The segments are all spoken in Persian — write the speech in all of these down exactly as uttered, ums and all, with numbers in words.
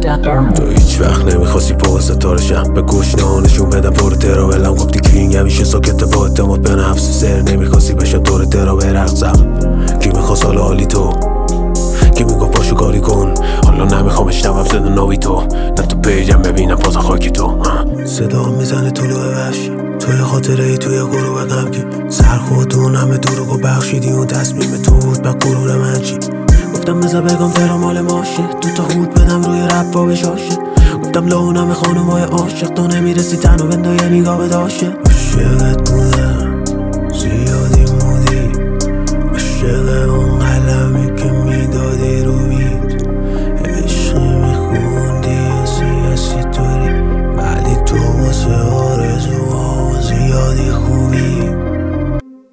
تو هیچ وقت نمیخواستی فوق ستارشم، به گوش نشون بدم پر ترا ولم گفتی کینگ همیشه ساکت با اعتماد به نفس سر نمیخواستی بشم دور ترا برقصم. کی میخواست حالا حالی تو، کی میگفت پاشو کاری کن، حالا نمیخوام اشنوم صدا ناوی تو، نه تو پیجم ببینم پاس خاکی تو. صدا میزنه طلوع وحشی توی خاطره ای توی غروب غمگی، سر خودتون همه دروغو بخشیدی اون تصمیم تو بود به غرور من چی. گفتم بذار بگم ترا مال ماشه، دو تا خود بدم روی رپ و بشاشه. گفتم لونم خانومای عاشق، تو نمیرسی تنو بنده یه نگاه بداشه. عاشقت بودم زیادی مودی، عاشق اون قلمی که میدادی رو بید، عشقی میخوندی یا سیاسی طوری، ولی تو واسه آرزوها زیادی خوبی.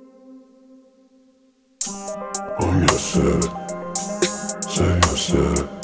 I'm your set, say your set.